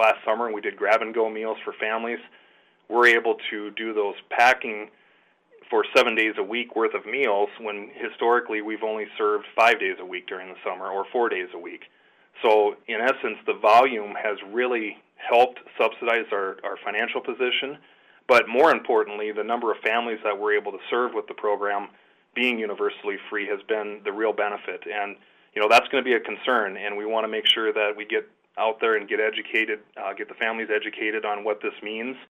last summer and we did grab-and-go meals for families, we're able to do those packing for 7 days a week worth of meals when historically we've only served 5 days a week during the summer or 4 days a week. So in essence, the volume has really helped subsidize our financial position, but more importantly, the number of families that we're able to serve with the program being universally free has been the real benefit. And that's going to be a concern, and we want to make sure that we get out there and get educated, get the families educated on what this means.